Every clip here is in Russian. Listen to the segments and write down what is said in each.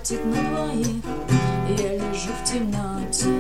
хватит на двоих. Я лежу в темноте,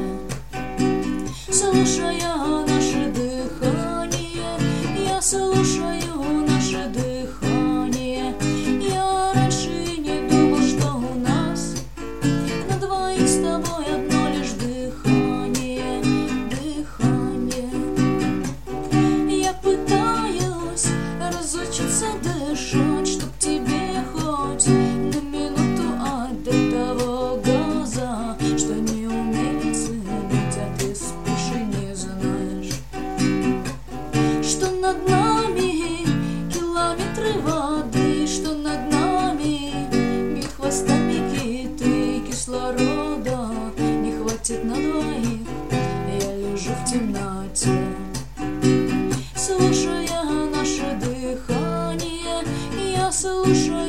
слушая наше дыхание. Я слушаю наше дыхание. Я раньше и не думал, что у нас на двоих с тобой одно лишь дыхание. Дыхание. Я пытаюсь разучиться дышать, чтоб тебе хоть на минуту отдать того газа, что не умеет ценить, а ты спишь и не знаешь, что над нами километры воды, что над нами бьют хвостами киты. Кислорода не хватит на двоих. Я лежу в темноте, слушая наше дыхание. Я слушаю